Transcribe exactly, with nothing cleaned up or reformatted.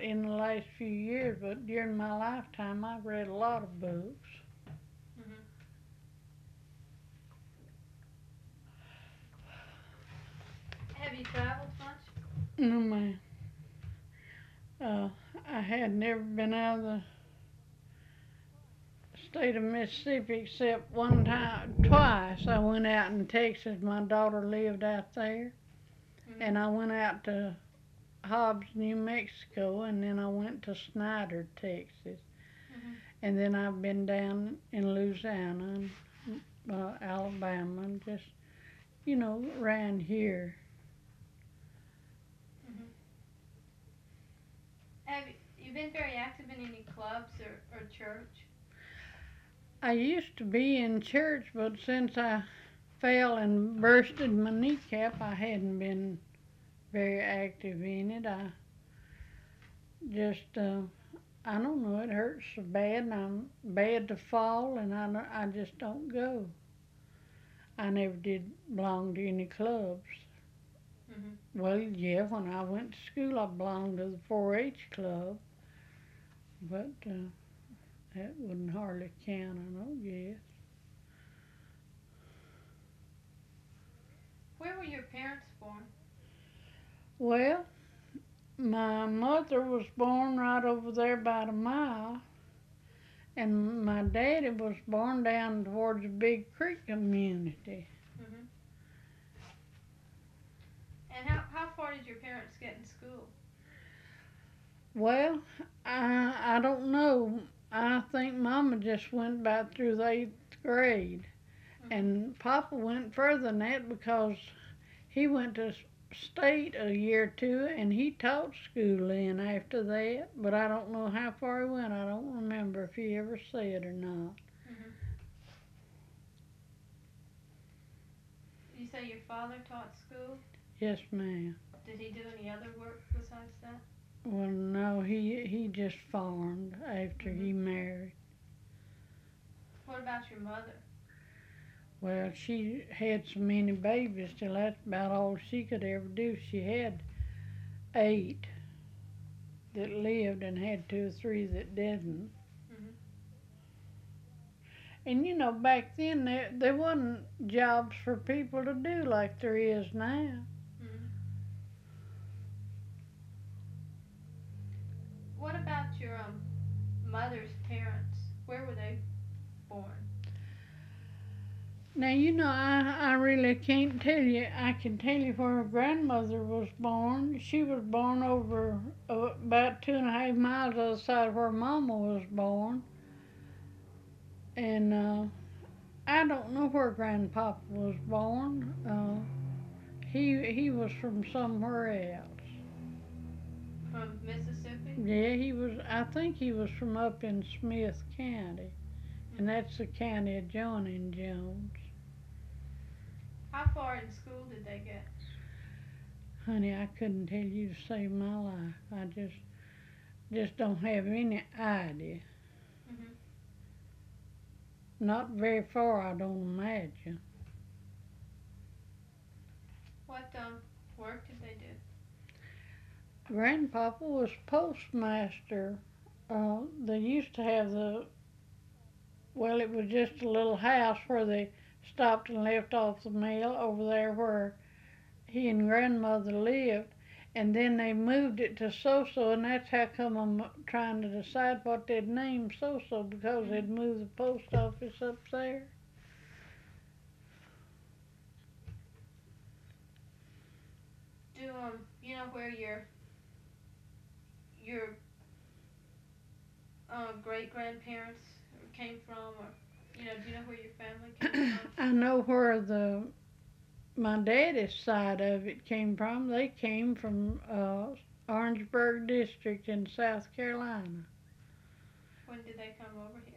not in the last few years, but during my lifetime I've read a lot of books. Mhm. Have you traveled much? No, ma'am. Uh, I had never been out of the state of Mississippi except one time, twice. I went out in Texas. My daughter lived out there, Mhm. and I went out to Hobbs, New Mexico, and then I went to Snyder, Texas, Mhm. and then I've been down in Louisiana and uh, Alabama, and just you know around here. Mhm. Have you, you been very active in any clubs or, or church? I used to be in church, but since I fell and bursted my kneecap, I hadn't been very active in it. I just, uh, I don't know, it hurts so bad, and I'm bad to fall, and I, don't- I just don't go. I never did belong to any clubs. Mhm. Well, yeah, when I went to school, I belonged to the four H club, but uh, that wouldn't hardly count, I don't guess. Where were your parents born? Well, my mother was born right over there about a mile, and my daddy was born down towards the Big Creek community. Mhm. And how, how far did your parents get in school? Well, I I don't know. I think Mama just went about through the eighth grade, Mhm. and Papa went further than that because he went to state a year or two, and he taught school in after that. But I don't know how far he went. I don't remember if he ever said or not. Mhm. You say your father taught school? Yes, ma'am. Did he do any other work besides that? Well, no, he he just farmed after Mhm. he married. What about your mother? Well, she had so many babies till that's about all she could ever do. She had eight that lived and had two or three that didn't. Mhm. And you know, back then there there wasn't jobs for people to do like there is now. Mhm. What about your um mother's parents? Where were they born? Now you know I I really can't tell you. I can tell you where her grandmother was born. She was born over uh, about two and a half miles outside of where Mama was born, and uh, I don't know where Grandpapa was born. Uh, he he was from somewhere else. From Mississippi? Yeah, he was. I think he was from up in Smith County, and Mhm. that's the county adjoining Jones. How far in school did they get? Honey, I couldn't tell you to save my life. I just just don't have any idea. Mhm. Not very far, I don't imagine. What um work did they do? Grandpapa was postmaster. Uh, they used to have the well, it was just a little house where they stopped and left off the mail over there where he and grandmother lived, and then they moved it to Soso, and that's how come I'm trying to decide what they'd name Soso because Mhm. they'd moved the post office up there. Do um you know where your your uh, great grandparents came from, or you know, do you know where your family came from? I know where the my daddy's side of it came from. They came from uh, Orangeburg District in South Carolina. When did they come over here?